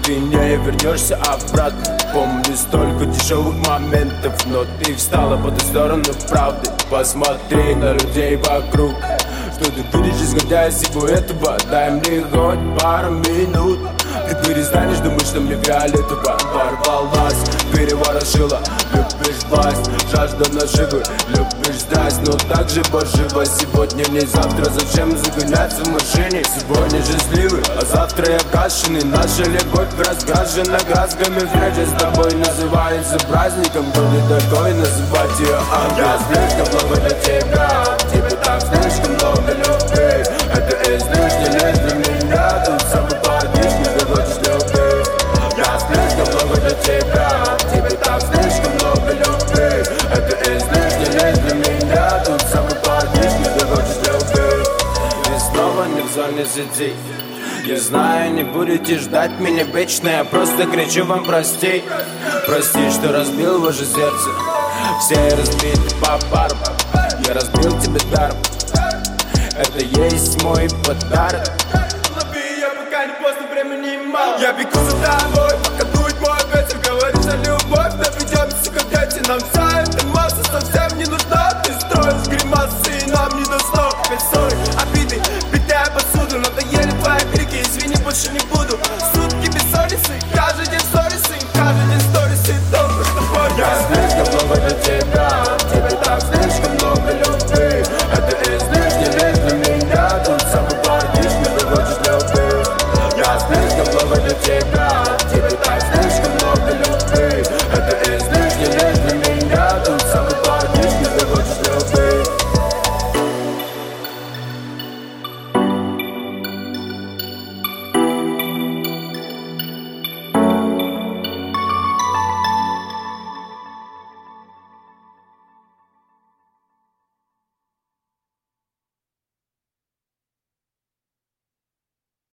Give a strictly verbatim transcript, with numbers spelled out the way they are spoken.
ты не вернешься обратно. Помню столько дешевых моментов, но ты встала по ту сторону правды. Посмотри на людей вокруг. Что ты будешь, исходя из всего этого? Дай мне хоть пару минут. Ты перестанешь думать, что мне фиолетово. Ворвалась, переворошила. Любишь власть, жажда наживы. Любишь страсть, но так же поживо. Сегодня не завтра, зачем загоняться в машине? Сегодня счастливый, а завтра я кашиный. Наша любовь разгажена красками. Встреча с тобой называется праздником. Кто ты такой, называть ее ангел? Я слишком много для тебя, тебе так слишком много любви. Это излишне лишь для меня. Тут самый парадишный, ты хочешь любви. Я слишком много для тебя, тебе так слишком много любви. Это излишне лишь для меня. Тут самый парадишный, ты хочешь любви. И снова не в зоне сидеть. Я знаю, не будете ждать меня вечно. Я просто кричу вам прости. Прости, что разбил ваше сердце. Все разбиты по парам. Я разбил тебе даром. Это есть мой подарок. Лови, я пока не поздно, времени мало. Я бегу за тобой, пока дует мой ветер. Говоришь о любовь.